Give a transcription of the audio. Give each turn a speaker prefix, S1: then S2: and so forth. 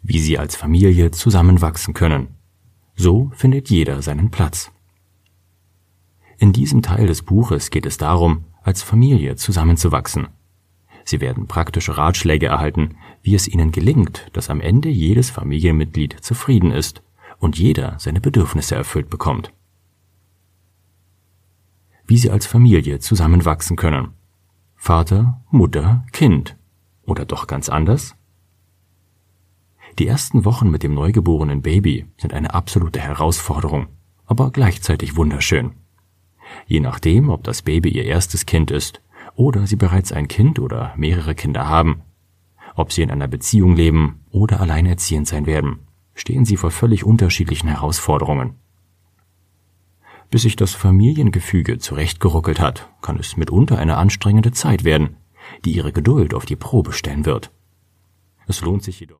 S1: wie sie als Familie zusammenwachsen können. So findet jeder seinen Platz. In diesem Teil des Buches geht es darum, als Familie zusammenzuwachsen. Sie werden praktische Ratschläge erhalten, wie es ihnen gelingt, dass am Ende jedes Familienmitglied zufrieden ist und jeder seine Bedürfnisse erfüllt bekommt. Wie sie als Familie zusammenwachsen können. Vater, Mutter, Kind. Oder doch ganz anders? Die ersten Wochen mit dem neugeborenen Baby sind eine absolute Herausforderung, aber gleichzeitig wunderschön. Je nachdem, ob das Baby ihr erstes Kind ist oder sie bereits ein Kind oder mehrere Kinder haben, ob sie in einer Beziehung leben oder alleinerziehend sein werden, stehen sie vor völlig unterschiedlichen Herausforderungen. Bis sich das Familiengefüge zurechtgeruckelt hat, kann es mitunter eine anstrengende Zeit werden, die ihre Geduld auf die Probe stellen wird. Es lohnt sich jedoch.